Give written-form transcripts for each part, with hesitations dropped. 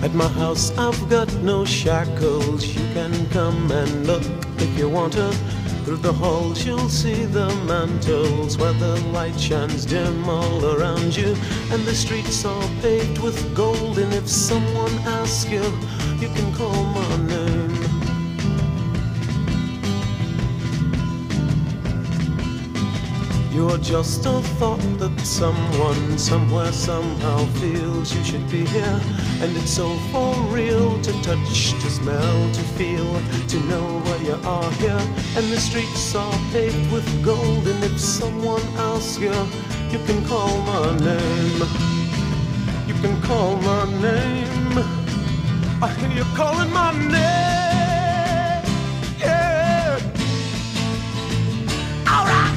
At my house I've got no shackles. You can come and look if you want to. Through the halls you'll see the mantles where the light shines dim all around you. And the streets are paved with gold, and if someone asks you, you can call my name. You're just a thought that someone, somewhere, somehow feels you should be here. And it's so for real to touch, to smell, to feel, to know why you are here. And the streets are paved with gold, and if someone asks you, you can call my name. You can call my name. I hear you calling my name. Yeah. All right.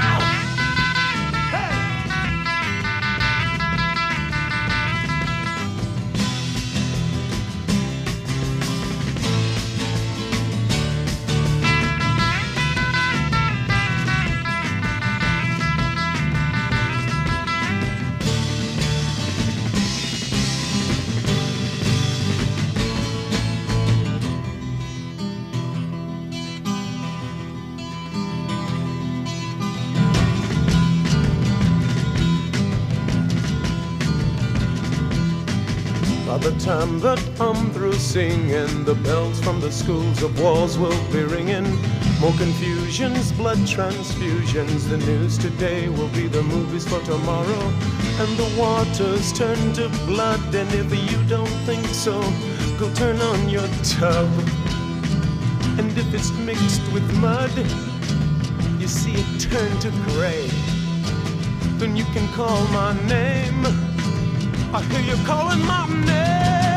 By the time that I'm through singing, the bells from the schools of wars will be ringing. More confusions, blood transfusions. The news today will be the movies for tomorrow. And the waters turn to blood, and if you don't think so, go turn on your tub. And if it's mixed with mud, you see it turn to gray, then you can call my name. I hear you calling my name.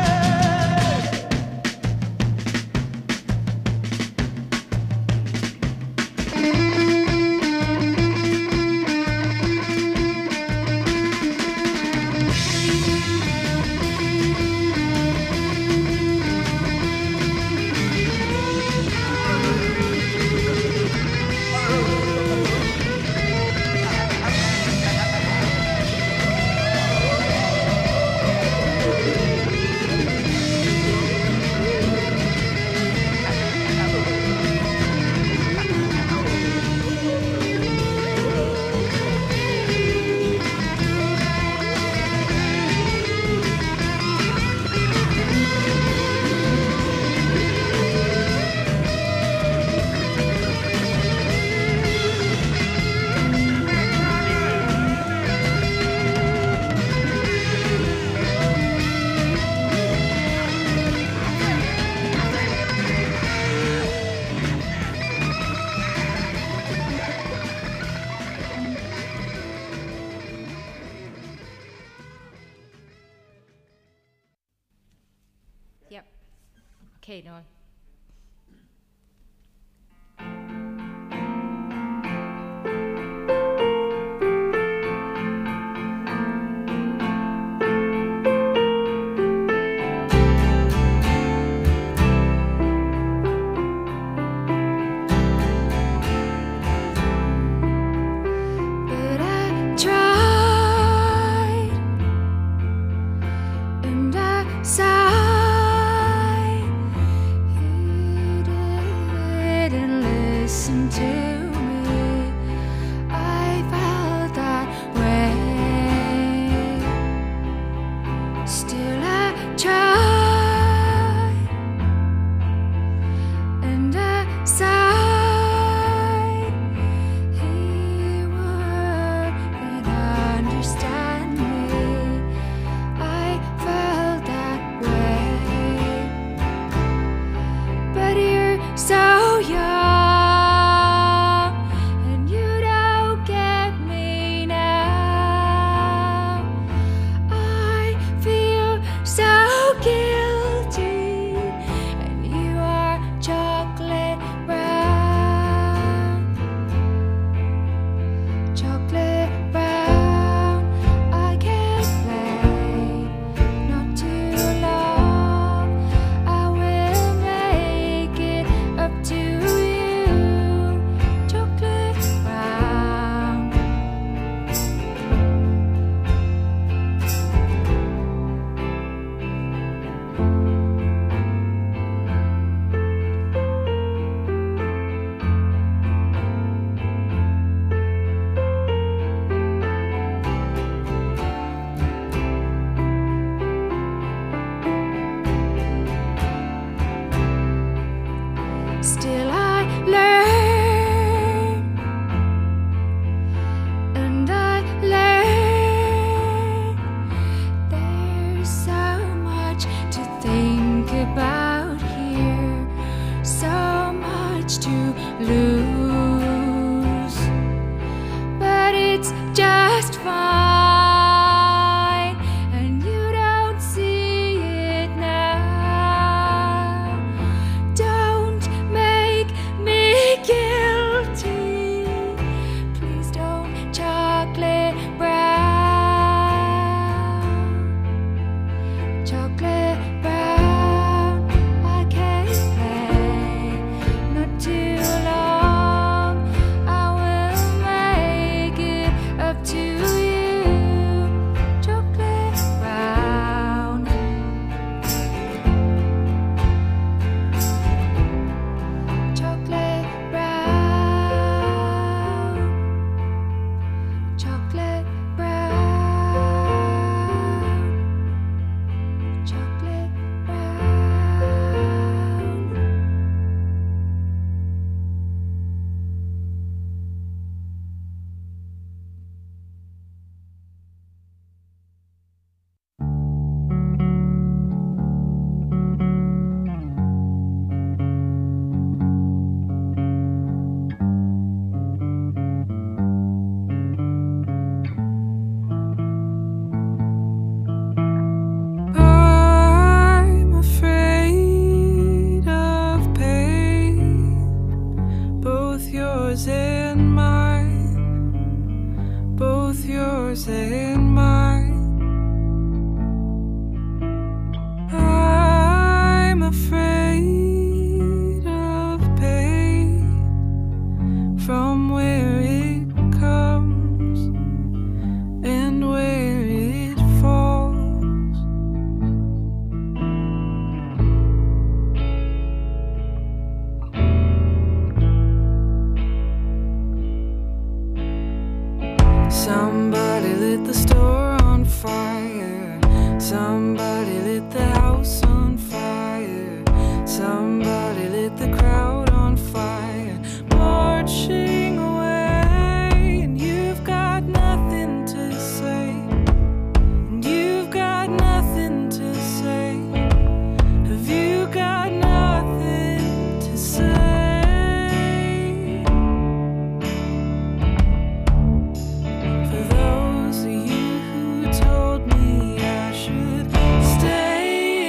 Yep. Okay, Noah. just fine, and you don't see it now. Don't make me guilty, please don't. Chocolate brown, chocolate brown. I can't play, not too long. I will make it up to you. Chocolate brown, chocolate brown, chocolate brown, chocolate I'm afraid of pain, both yours and mine, both yours and mine. I'm afraid of pain, from where it comes and where it falls. Somebody lit the store on fire. Somebody lit the house on fire. Somebody lit the crowd on fire. Marching away, and you've got nothing to say. And you've got nothing to say. Have you got nothing to say? For those of you who told me I should stay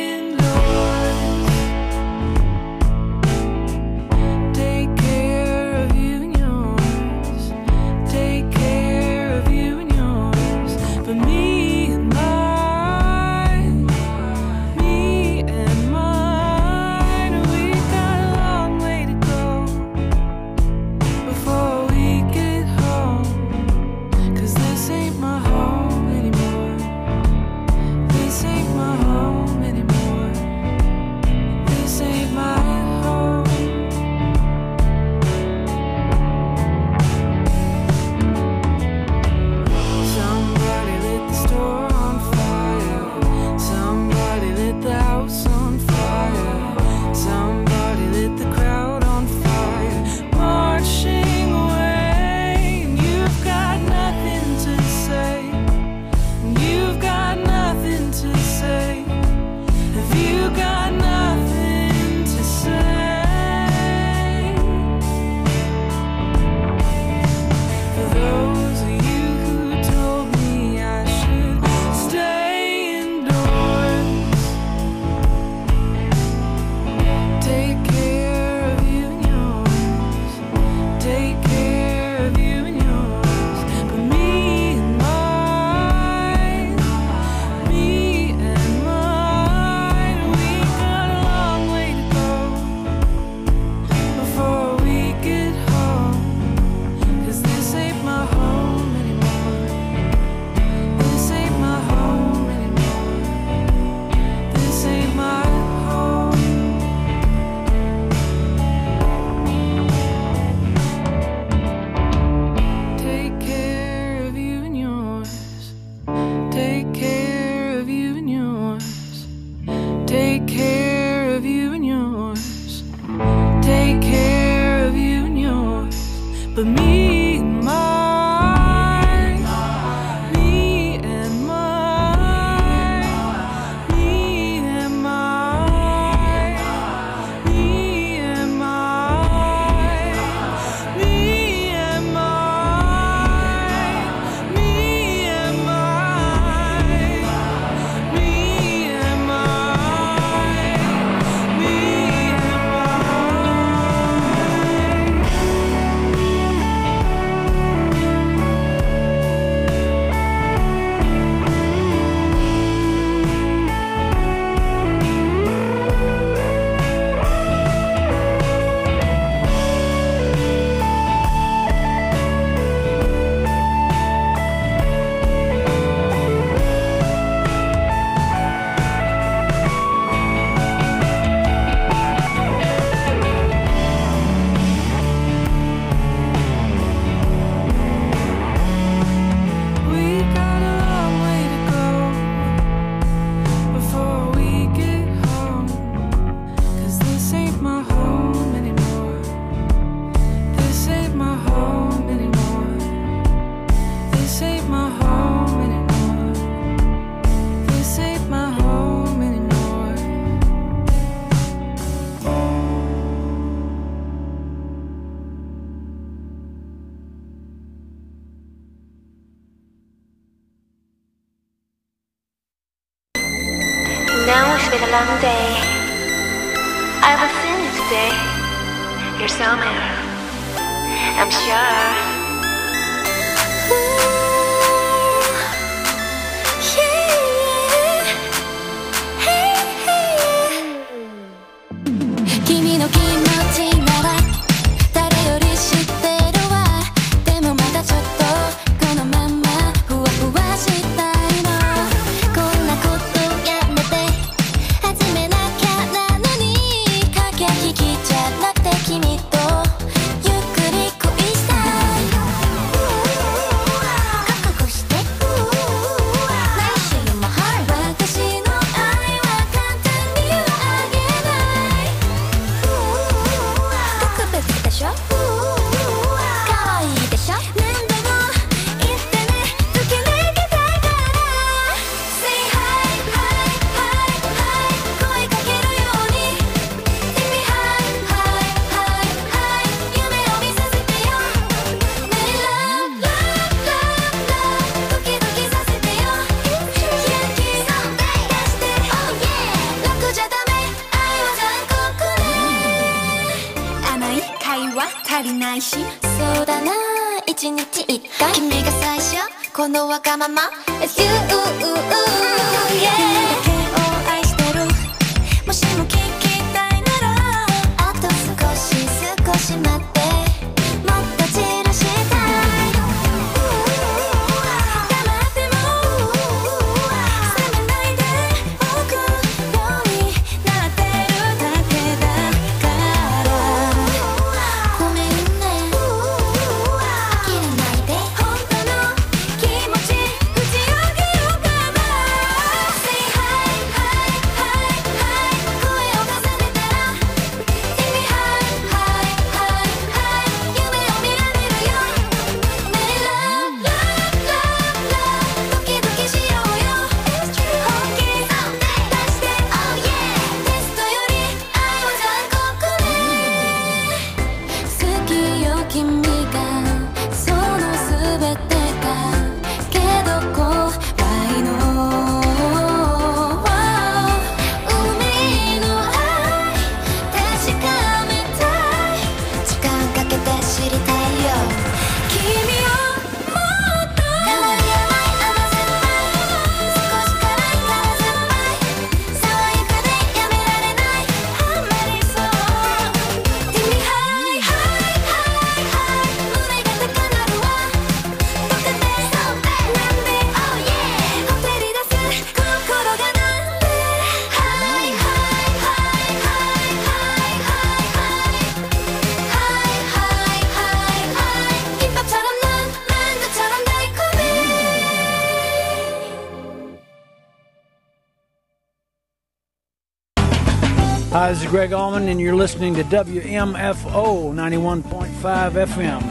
ain't my home anymore. This ain't my home anymore. Now it's been a long day. I will see you today. You're somewhere, I'm sure. そうだな、一日一回君が最初、このわがまま It's you, yeah 君だけを愛してる、もしも聞きたいならあと少し少し待って、もっと散らしたい、黙っても冷めないでおくようになってるだけだから、ごめんね、切らないで本当の気持ち打ち上げようかな。 Say hi, hi, hi, hi 声を重ねたら Take me high, high, high, high 夢を見られるよ。 Many love, love, love, love ドキドキしようよ。本気出して Oh yeah テストより愛は残酷ね。好きよ君がその全てが、けど怖いの海の愛確かめたい、時間かけて知りたいよ。君をもっと変わりやない甘酸っぱい、少し辛いから酸っぱい、爽やかでやめられないハマりそう。 Take me high, high, high, high 胸が高鳴るわ、とかでなんで Oh yeah ほてり出す心がなんで High, high, high, high, high, high, high, high, high 힙합처럼 난 만두처럼 달콤해. Hi, this is Greg Allman, and you're listening to WMFO 91.5 FM.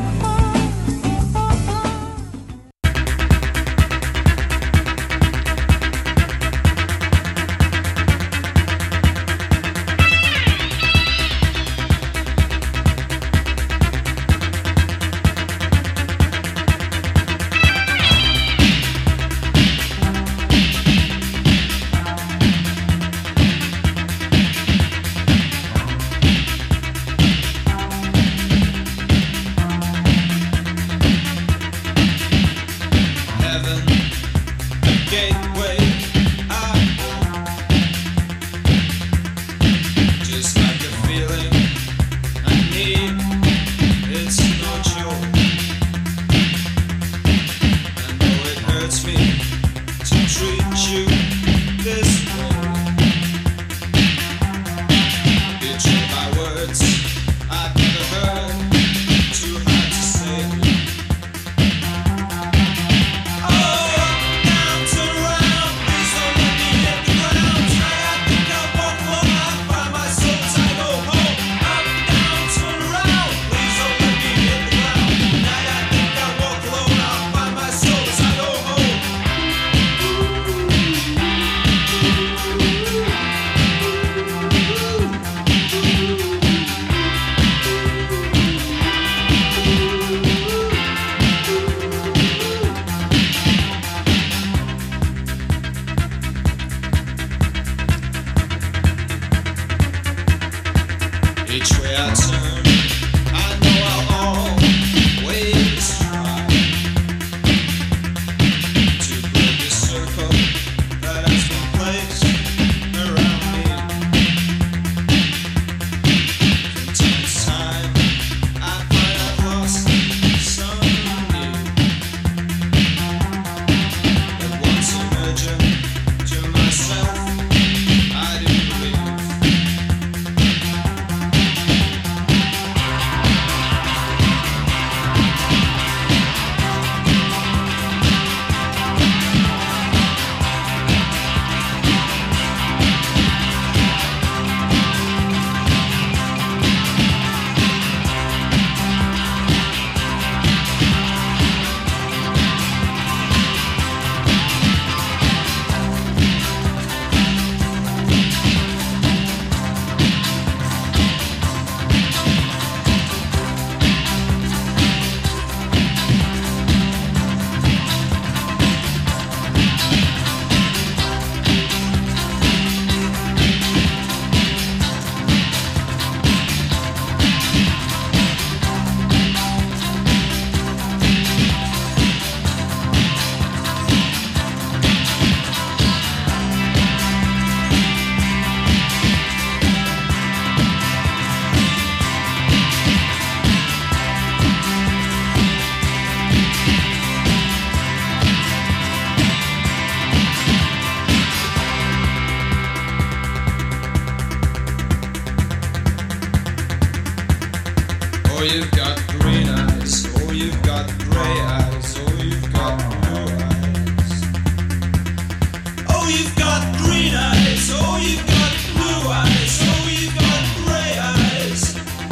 you've got blue eyes. Oh, you've got gray eyes.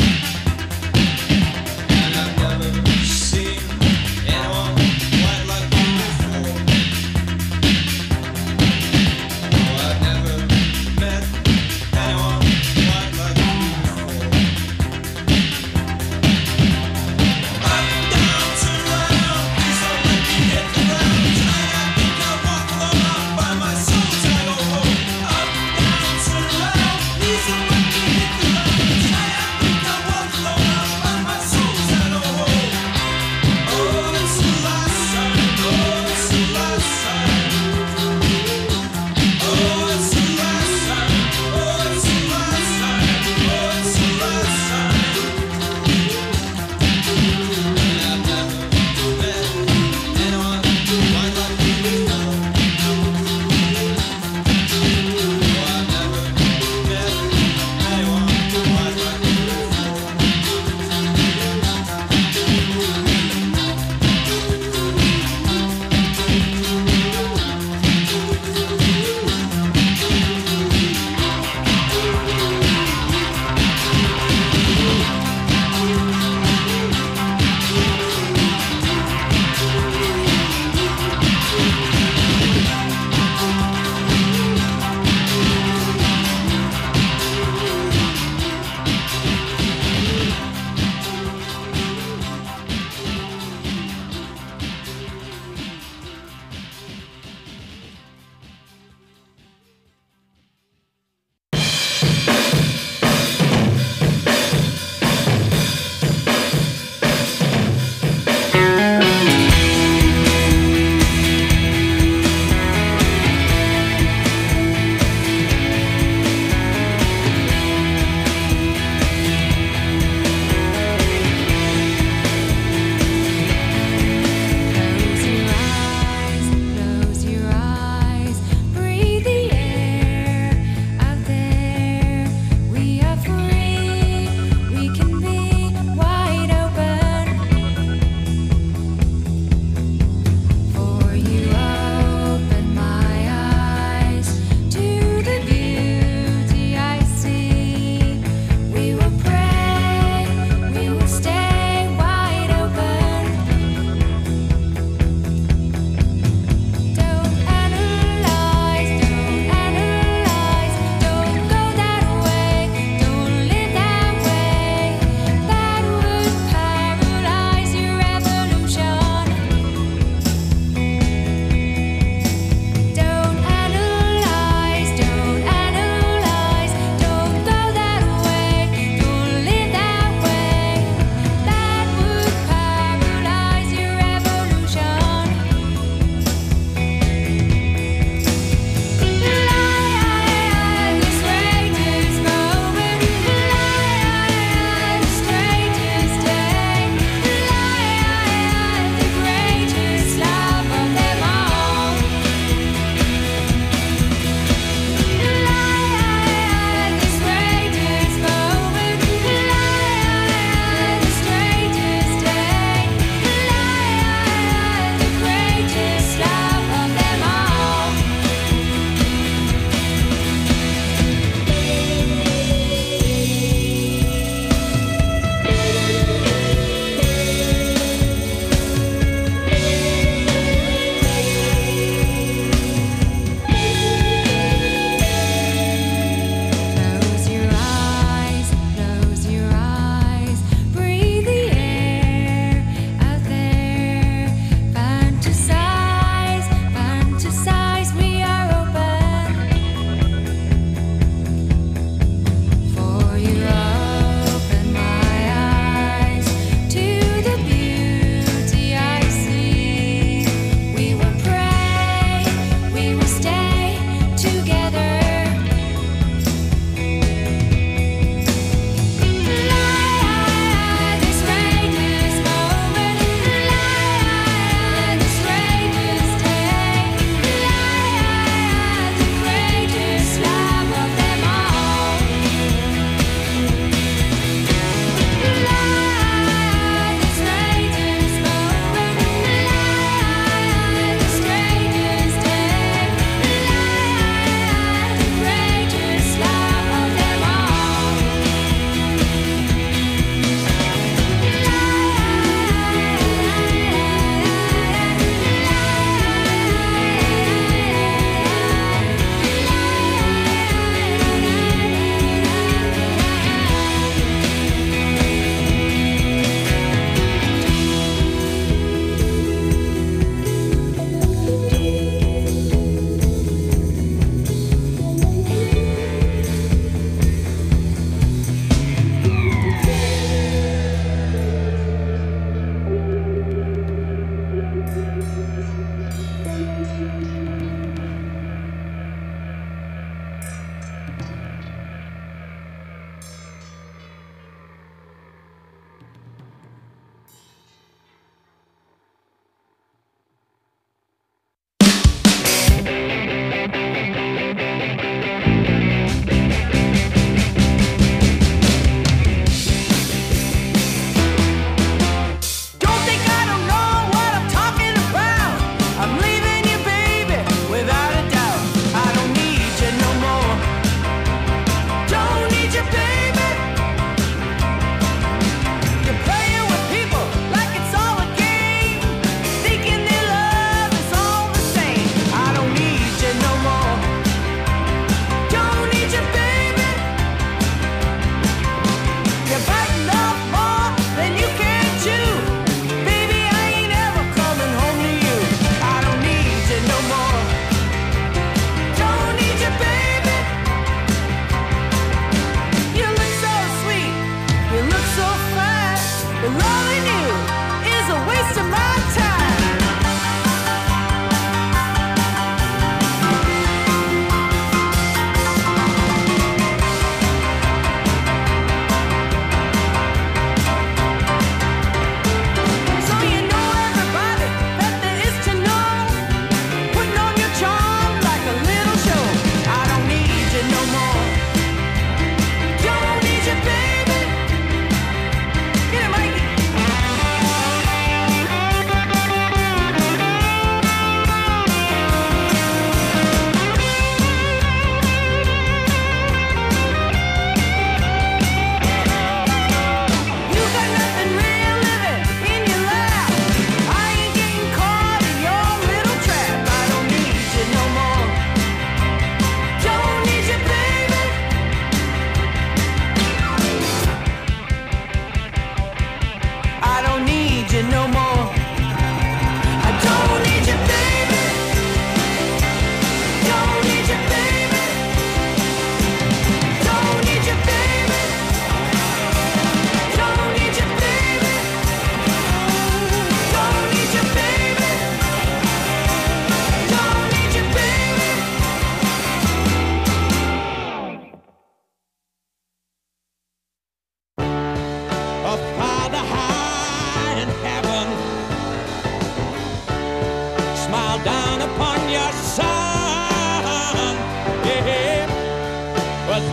And I've never seen anyone quite like you before. Oh, I've never met anyone quite like you before. Up, down, turn around, please don't let me hit the ground. Tonight I think I'll walk alone, I'll find my soul tag, oh, oh. Up, down,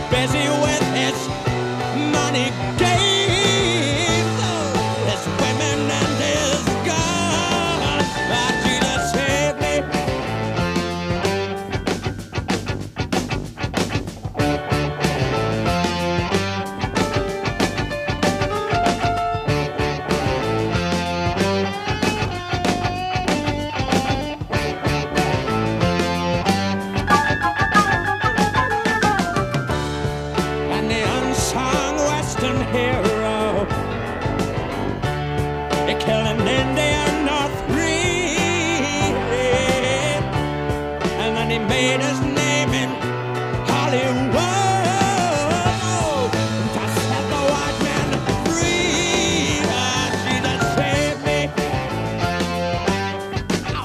busy with his money games, his women and his guns. But Jesus saved me. And the unsung Western hero, he killed an Indian or three, and then he made his name in Hollywood to set the white man free. Ah, Jesus saved me. Ow.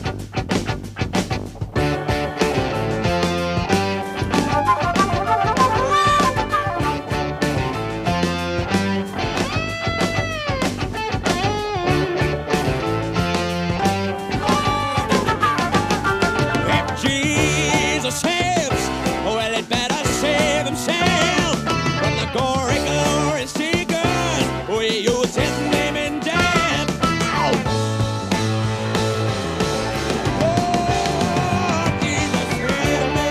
If Jesus saves, well, it better save himself. From the gory glory seekers, we use his name in death. Ow! Oh, Jesus save me.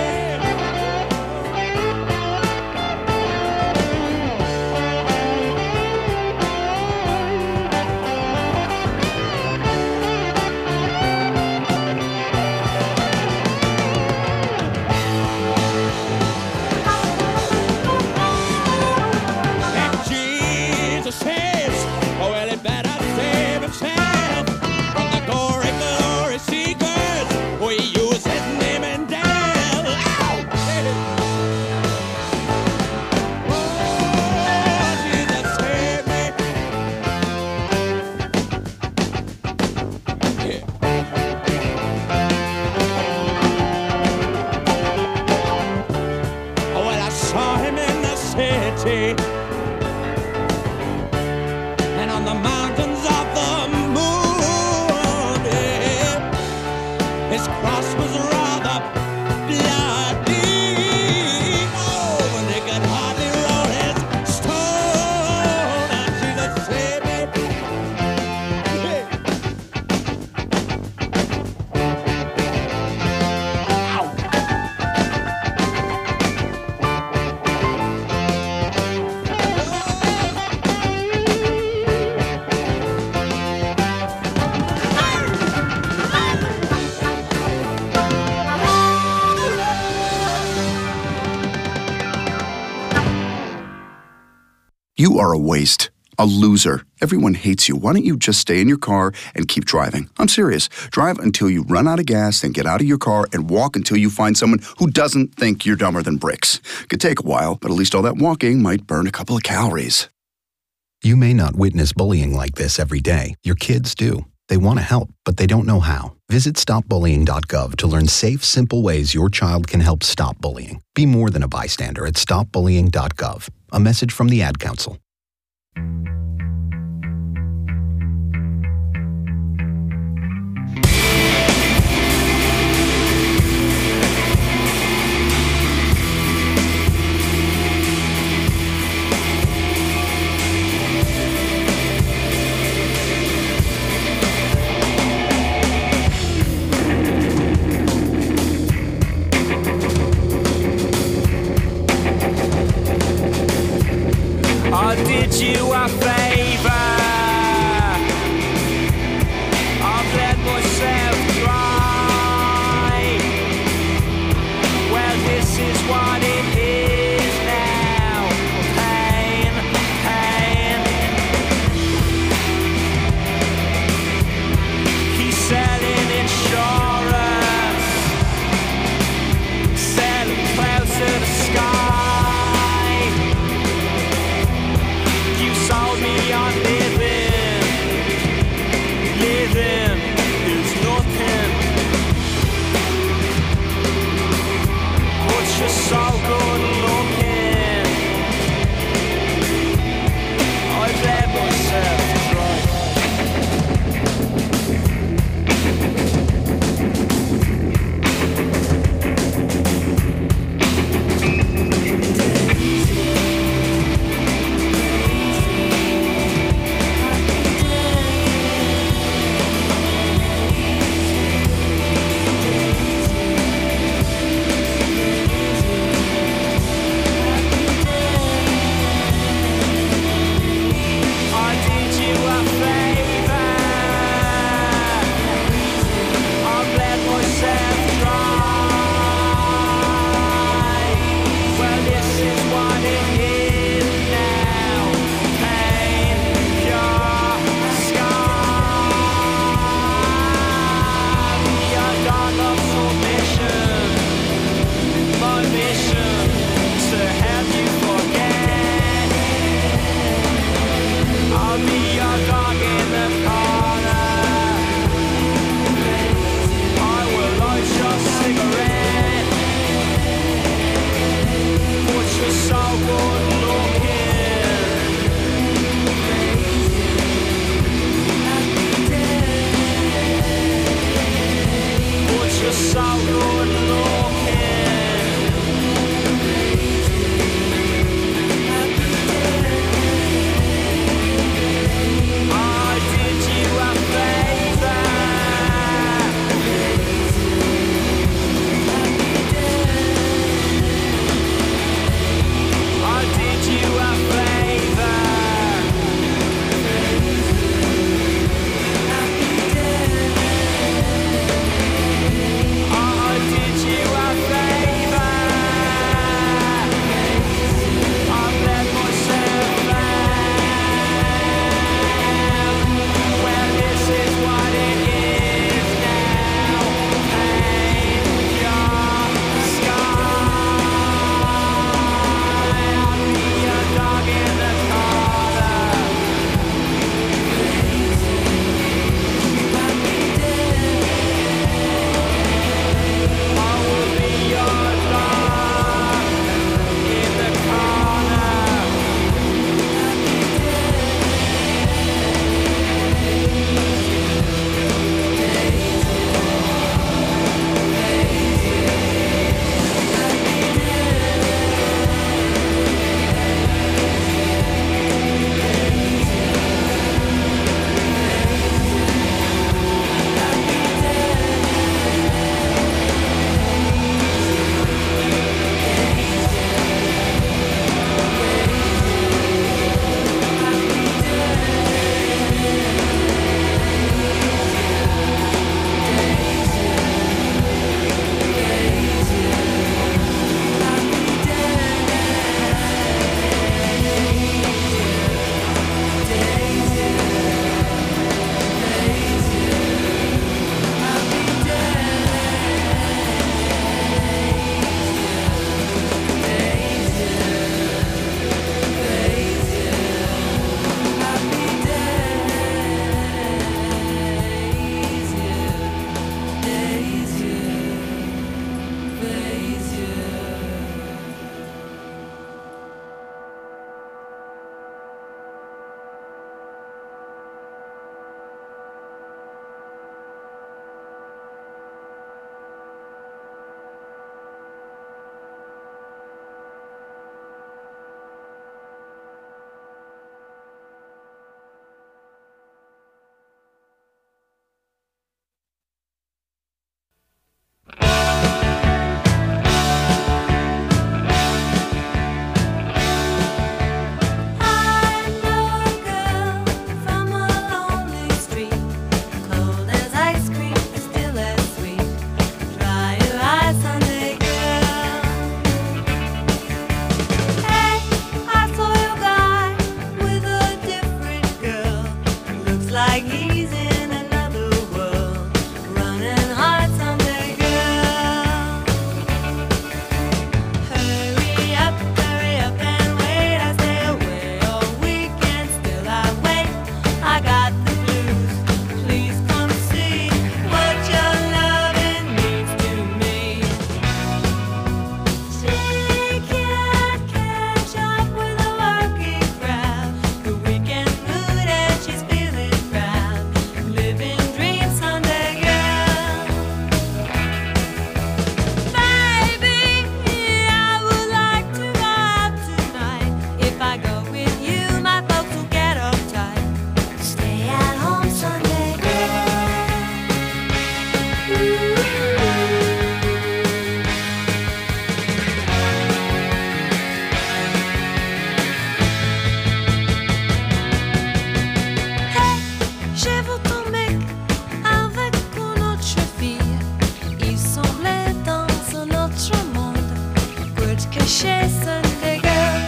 If Jesus saves, well, it better save himself. From the gory glory seekers, we use his name in death. Ow! Oh, Jesus save me. Yeah. Well, I saw him in the city and on the mountains of the moon. Yeah. His cross was rather bloody. Oh, and they could hardly roll his stone. And Jesus saved me. Yeah. Ow. You are a waste, a loser. Everyone hates you. Why don't you just stay in your car and keep driving? I'm serious. Drive until you run out of gas, then get out of your car and walk until you find someone who doesn't think you're dumber than bricks. Could take a while, but at least all that walking might burn a couple of calories. You may not witness bullying like this every day. Your kids do. They want to help, but they don't know how. Visit stopbullying.gov to learn safe, simple ways your child can help stop bullying. Be more than a bystander at stopbullying.gov. A message from the Ad Council. Or did you? I found just so good looking. I did you a favor. I did you a favor. I did you a favor. I let myself down. Well, this is what it is now. Paint your sky. I'll be your dog in the corner. I will be your dog in the corner. Like he's in another world, running hard Sunday girl. Hurry up and wait. I stay away all weekend, still I wait. I got the blues, please come see what your loving means to me. She can't catch up with the working crowd, the weekend mood, and she's feeling proud, living dreams Sunday girl. Baby, I would like to go out tonight. If I go with you, my folks will get uptight. Stay at home Sunday girl. Hey, j'ai vu ton mec avec une autre fille. Il semblait dans un autre monde. Pour te cacher Sunday girl.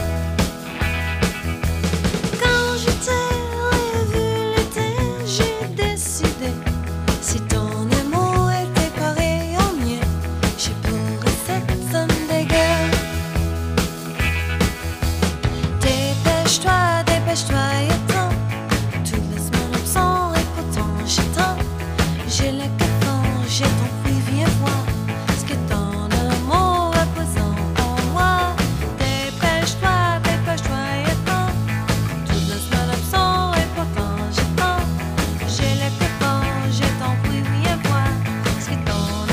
Quand je t'ai revu l'été, j'ai décidé. Si ton amour était pareil au mien, je pourrais cette Sunday girl. Dépêche-toi, et attends. Tout laisse mon absent et pourtant j'attends. J'ai le cafard, j'ai ton prix, viens voir ce que ton amour représente en moi. Dépêche-toi, et attends. Tout laisse mon absent et pourtant j'attends. J'ai le cafard, j'ai ton prix, viens voir ce que ton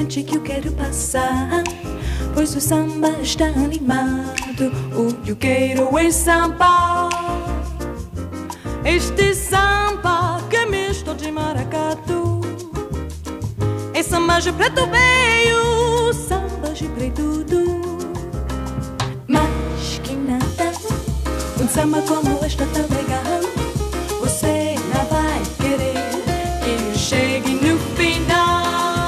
frente que eu quero passar, pois o samba está animado. O que eu quero é samba. Este samba que é misto de maracatu. É samba de preto veio, samba de preto do. Mas que nada, um samba como este tá legal. Você não vai querer que eu chegue no final.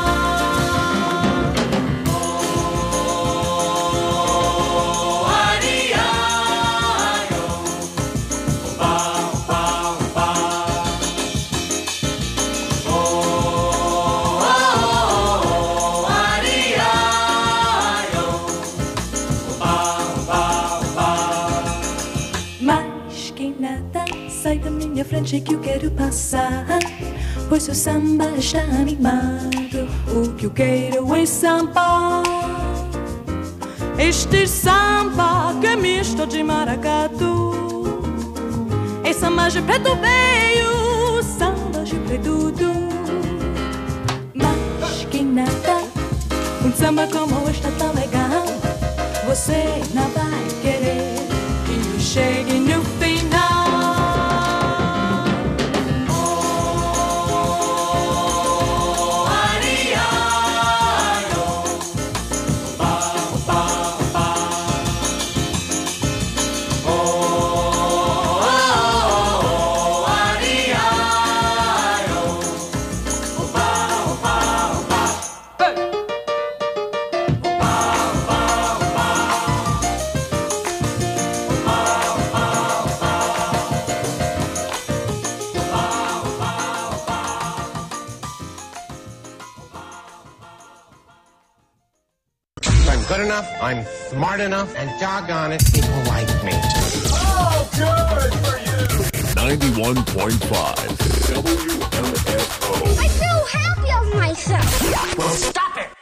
Sai da minha frente que eu quero passar, pois seu samba está animado. O que eu quero é samba. Este samba que é misto de maracatu. É samba de preto veio, samba de preto do. Mas que nada, um samba como este tão legal. Você não vai querer que eu chegue no final. I'm smart enough, and doggone it, people like me. Oh, good for you! 91.5 WMFO. I'm so happy of myself. Well, stop it!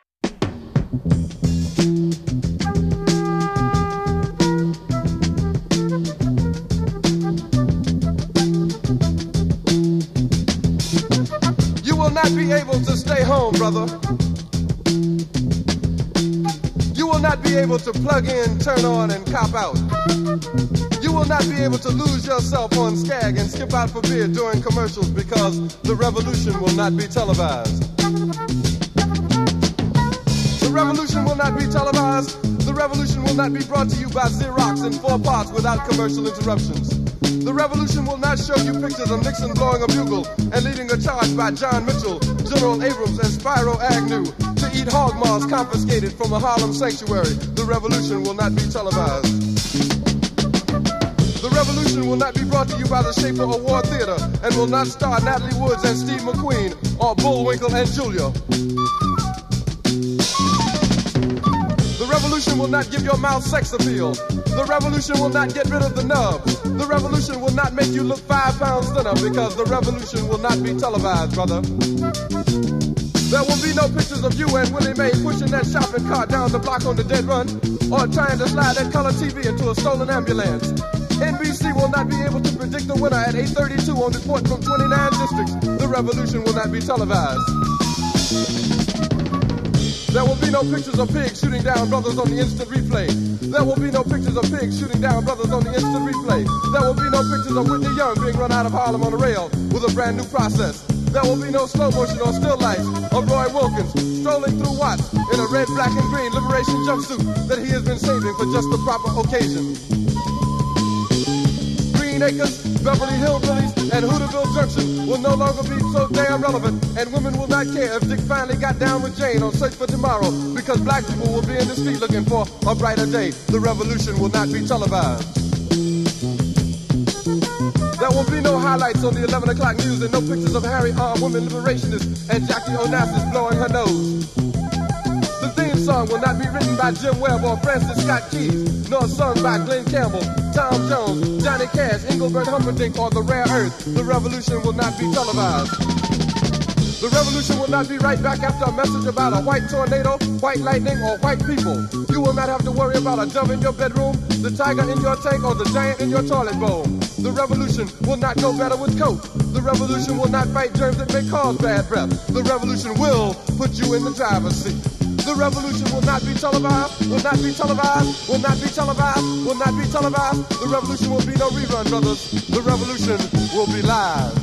You will not be able to stay home, brother. You will not be able to plug in, turn on, and cop out. You will not be able to lose yourself on Skag and skip out for beer during commercials because the revolution will not be televised. The revolution will not be televised. The revolution will not be brought to you by Xerox in 4 parts without commercial interruptions. The revolution will not show you pictures of Nixon blowing a bugle and leading a charge by John Mitchell, General Abrams, and Spyro Agnew to eat hog maws confiscated from a Harlem sanctuary. The revolution will not be televised. The revolution will not be brought to you by the Schaefer Award Theater and will not star Natalie Woods and Steve McQueen or Bullwinkle and Julia. The revolution will not give your mouth sex appeal. The revolution will not get rid of the nub. The revolution will not make you look 5 pounds thinner because the revolution will not be televised, brother. There will be no pictures of you and Willie Mae pushing that shopping cart down the block on the dead run or trying to slide that color TV into a stolen ambulance. NBC will not be able to predict the winner at 8:32 on report from 29 districts. The revolution will not be televised. There will be no pictures of pigs shooting down brothers on the instant replay. There will be no pictures of pigs shooting down brothers on the instant replay. There will be no pictures of Whitney Young being run out of Harlem on a rail with a brand new process. There will be no slow motion or still lights of Roy Wilkins strolling through Watts in a red, black, and green liberation jumpsuit that he has been saving for just the proper occasion. Green Acres, Beverly Hillbillies, and Hooterville Junction will no longer be so damn relevant, and women will not care if Dick finally got down with Jane on Search for Tomorrow, because black people will be in the street looking for a brighter day. The revolution will not be televised. There will be no highlights on the 11 o'clock news and no pictures of Harry armed women liberationists and Jackie Onassis blowing her nose. The theme song will not be written by Jim Webb or Francis Scott Keys, nor sung by Glenn Campbell, Tom Jones, Johnny Cash, Engelbert Humperdinck, or The Rare Earth. The revolution will not be televised. The revolution will not be right back after a message about a white tornado, white lightning, or white people. You will not have to worry about a dove in your bedroom, the tiger in your tank, or the giant in your toilet bowl. The revolution will not go better with Coke. The revolution will not fight germs that may cause bad breath. The revolution will put you in the driver's seat. The revolution will not be televised, will not be televised, will not be televised, will not be televised. The revolution will be no rerun, brothers. The revolution will be live.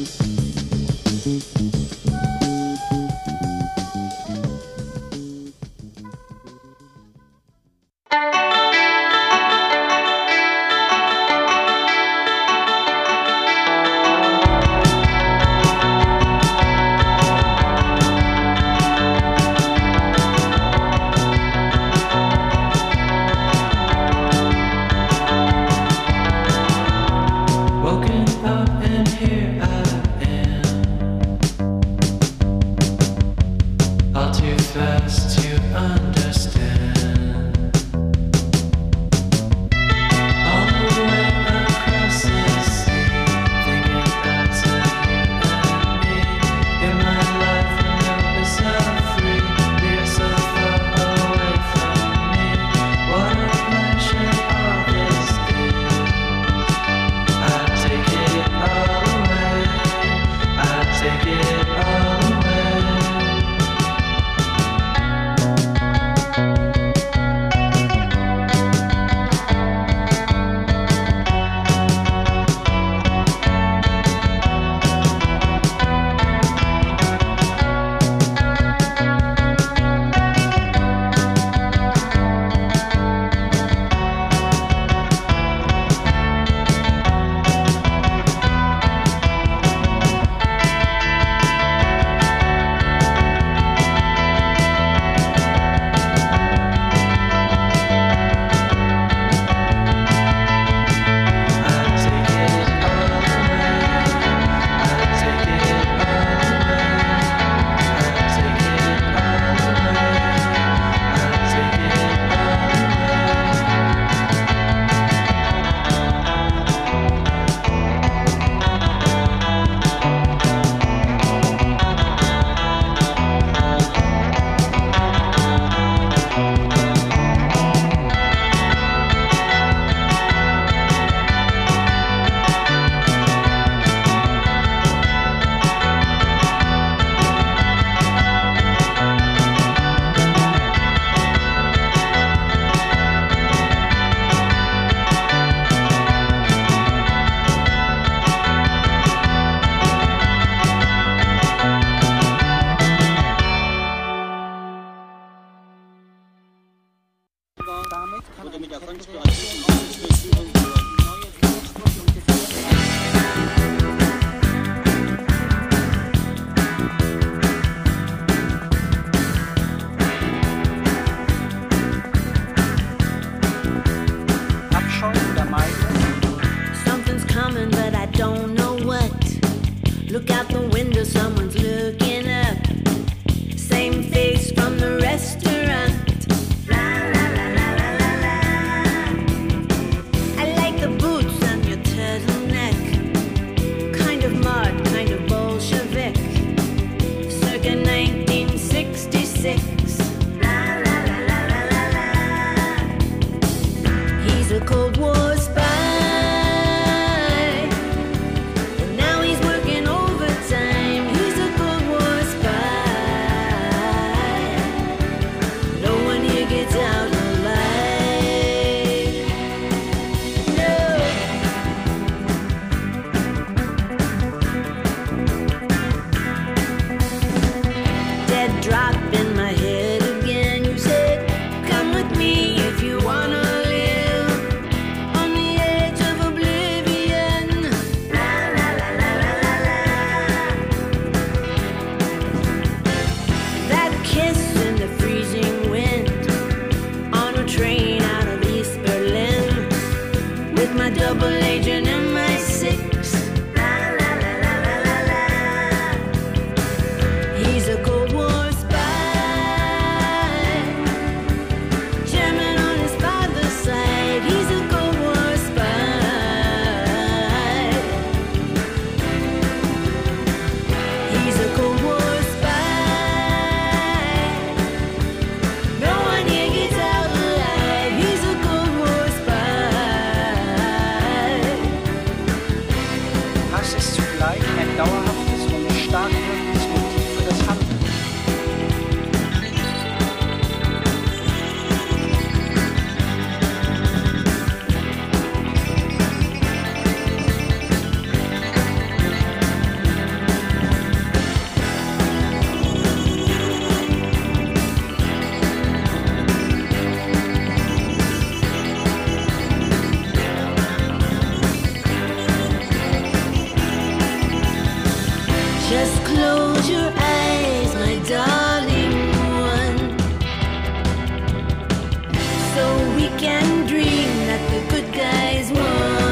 Something's coming, but I don't know what. Look out the window, someone's looking up. Same face from the restaurant. La la la la la la la. I like the boots on your turtleneck. Kind of mod, kind of Bolshevik. Circa 1966. La la la la la la la. He's a Cold War spy. Double agent in my six. La la la la la la la. He's a Cold War spy. German on his father's side. He's a Cold War spy. He's a Cold War spy. No one here gets out alive. He's a Cold War spy. your eyes, my darling one, so we can dream that the good guys won.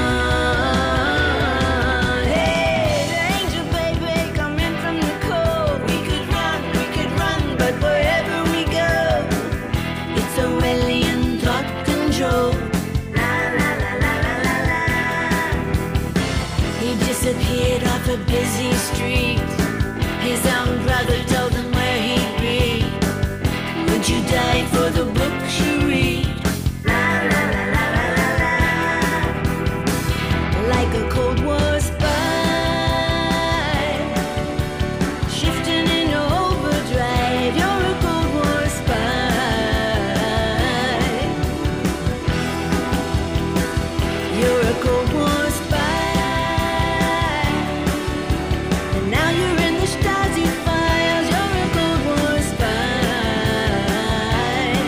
Hey, angel baby, coming from the cold. We could run, but wherever we go, it's Orwellian thought control. La la la la la la la. He disappeared off a busy street. His own brother told him where he'd be. Would you die for the books you read? La la la la la la la. Like a Cold War spy, shifting in overdrive. You're a Cold War spy. You're a Cold War spy. And now you're in the Stasi files. You're a Cold War spy.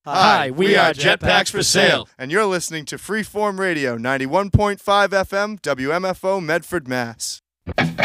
Hi, we are Jetpacks for Sale. And you're listening to Freeform Radio, 91.5 FM, WMFO, Medford, Mass.